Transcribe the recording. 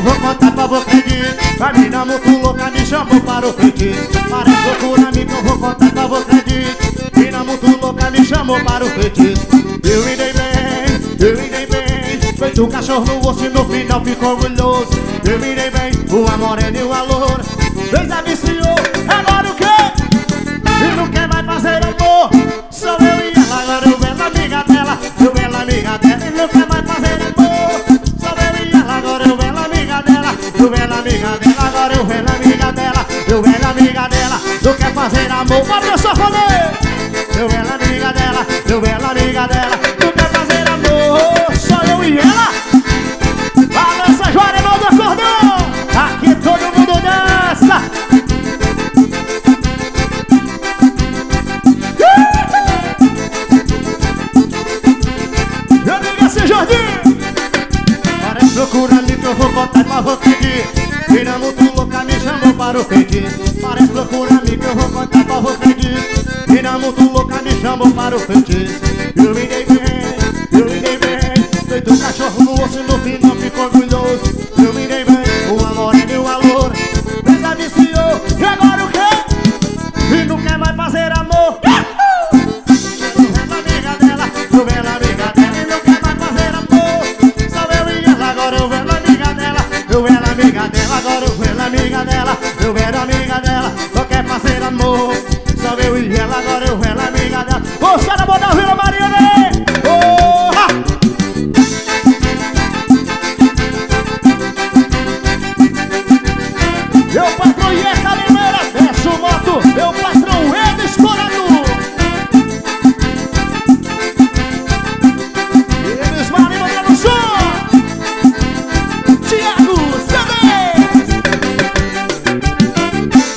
vou contar pra você dizer. A mina muito louca me chamou para o feitiço. Parece loucura que eu vou contar pra você dizer. Mina muito louca me chamou para o feitiço. Eu me dei bem, feito um cachorro no osso e no final ficou orgulhoso. Eu me dei bem, uma morena e uma loura. Fez a viciou, agora o quê? E não quer mais fazer amor. Só eu e ela, agora eu vendo a amiga dela. Eu vendo a amiga dela e não quer mais fazer amor. Só eu e ela, agora eu vendo a amiga dela. Eu vendo a amiga dela, agora eu vendo a amiga dela. Eu vendo a amiga dela, não quer fazer amor. Abre o safoneiro. Eu vendo a amiga dela, eu vendo a amiga dela, não quer fazer amor. Só eu e ela. Balança, joga mão do acordão. Aqui todo mundo dança. Meu amigo, assim, Jorginho. Parece procura-me que eu vou botar pra você dizer. Mina muito louca me chamou para o feitiço. Parece procura-me que eu vou contar pra você dizer. Mina muito louca me chamou para o feitiço. Eu me dei bem, feito um cachorro no osso e no final ficou orgulhoso. Eu me dei bem, uma morena e uma loura. Fez a viciou, e agora o quê? E não quer mais fazer amor. Eu vendo a amiga dela, eu vendo a amiga dela e não quer mais fazer amor. Só eu e ela, agora eu vendo a amiga dela. Eu vendo a amiga dela, agora eu vendo a amiga dela. Eu vendo a amiga dela, não quer fazer amor. Só eu e ela, agora eu vendo a amiga dela. Ô, sai da boa da Vila Maria, né? Porra! Meu patrão e essa limeira, desce o moto, meu pai.